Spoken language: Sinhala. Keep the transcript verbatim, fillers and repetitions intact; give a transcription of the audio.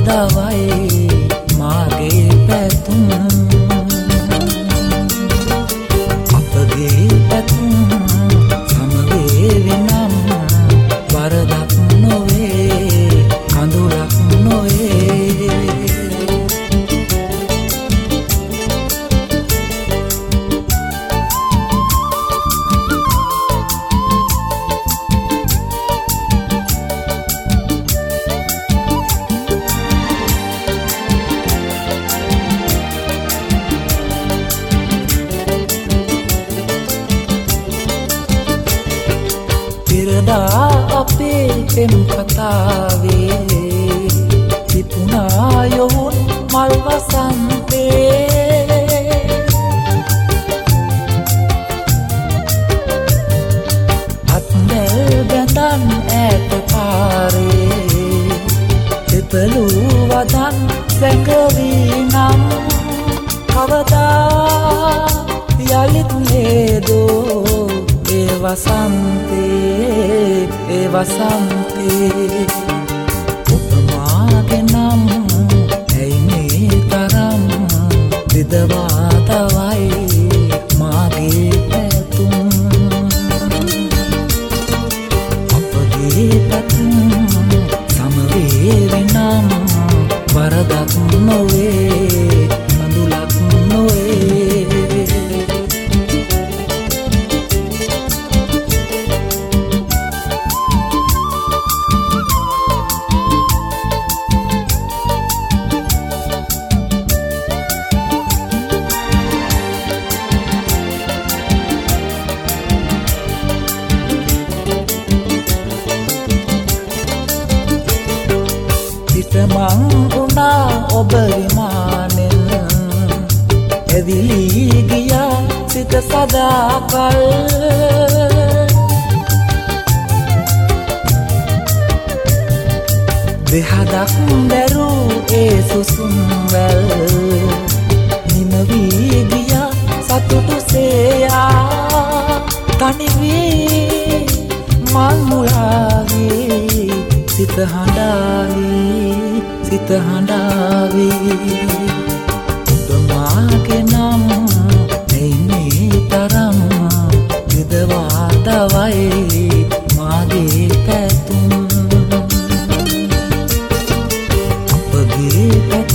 දවයි මාගේ පැතුම් අපගේ පැතුම් සමවේවි නම් වරදක් නොවේ කඳුලක් නොවේ පිරදා අපේ පෙම් කතාවේ තිබුණා යොවුන් මල් වසන්තේ අත්දැල් බැඳන් ඈත පාරේ දෙපළු වදන් සැඟවී නම් කවදා යලිත් නේදෝ ඒ වසන්තේ ඒ වසන්තේ ඔබ මාගේ නම් ඇයි මේ තරම් විදවා තවයි මාගේ පැතුම් අපගේ පැතුම් සමවේවි නම් වරදක් නොවේ කඳුලක් නොවේ මං උනා ඔබ විමානෙන් ඇවිලී ගියා සිත සදාකල් දෙහදක් දැරූ ඒ සුසුම් වැල් නිමවී ගියා සතුටු සේයා තනි වී මං මුලාවී සිත හඬාවී සිත හඬාවී ඔබ මාගේ නම් ඇයි මේ තරම් විදවා තවයි මාගේ පැතුම් අපගේ පැතුම්